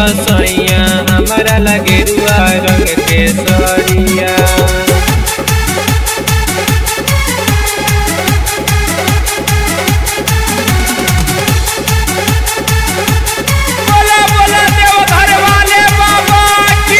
सैया हमारा लगे रुआ रंग के सरिया। बोला बोला देवघर वाले बाबा की।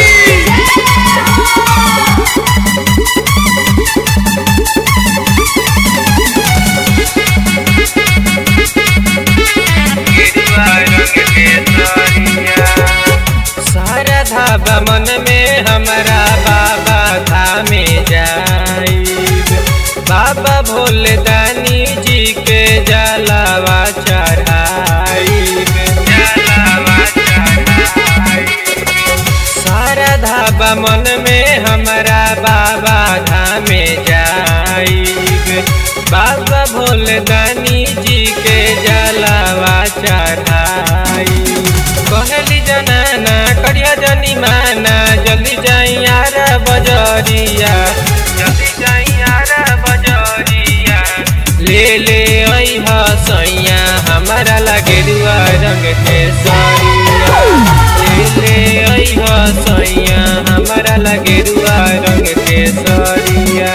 सारा धाबा मन में हमारा बाबा धामे जाइब, बाबा भोले दानी जी के जलावा चढ़ाइब, जलावा चढ़ाइब। सारा धाबा मन में हमारा बाबा धामे जाइब, बाबा भोले दानी जी के जलावा चढ़ाइब। कहली जनाना करिया जनी माना, जल्दी जाई यार बजरिया, जल्दी जाई यार बजरिया। ले आई सैया हमारा लगे रुआ रंग के सरिया। ले आई सैया हमारा लगे रुआ रंग के सरिया।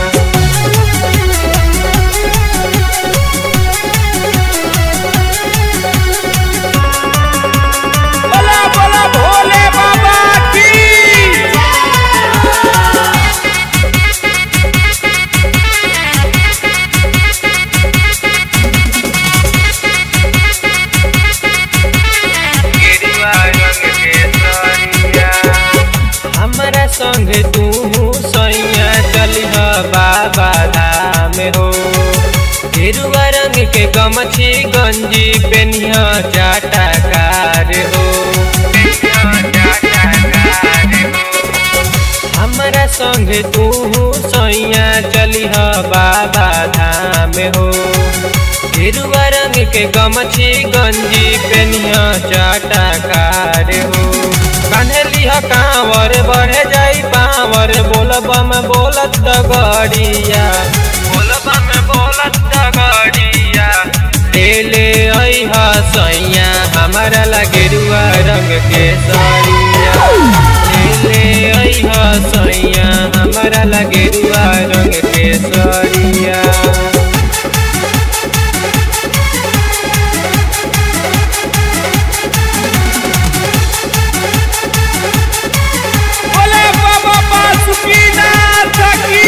बोला बोला भोले बाबा की। हमारा संग तू सैया चलिह बाबा धाम हो, गेरुआ रंग के गमछी गंजी पेनिह चाटाकार हो। हमारा संग तू सैया चलिह बाबा धाम हो, गेरुआ रंग के गमछी गंजी पेनिह चाटाकार हो। कान्हलिह कांवर बढ़े जाई पावर, बोलबम बोलत डगरिया, बोलबम बोलत डगरिया। ले आई सैया हमारा लगे रुआ रंग के सरिया। ले आई सैया हमारा लगे रुआ रंग के सरिया। बोले बाबा बासुकीनाथ की।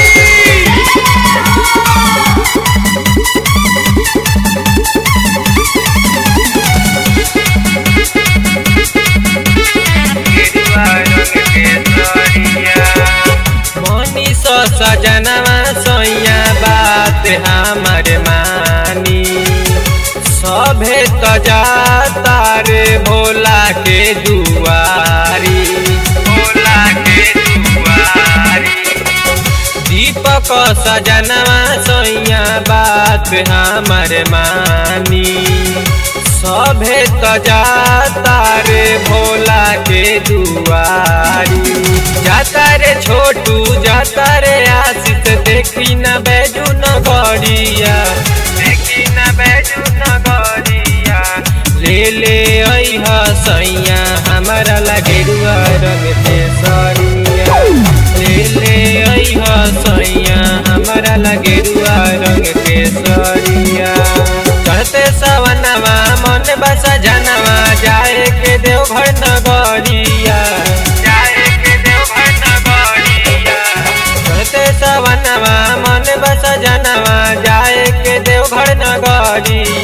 मनीष सजनवा सैया बात हमार मानी, सभे तजाता रे भोला के दुआरी, भोला के दुआरी। दीपक सजनवा सैया बात हमार मानी, सभे तजाता रे भोला के दुआरी। जाता रे छोटू जाता रे आशिष, देखी न बैजू नगरिया, देखी न बैजू नगरिया। ले आई सैया हमारा लगे रुआ रंग के सरिया। ले आई सैया हमारा लगे रुआ रंग के सरिया। चढ़ते सवनवा मन बसा जनवा, जाए के देवघर नगरिया, जाए के देवघर नगरिया। चढ़ते सवनवा मन बसा जनवा, जाए के देवघर नगरिया।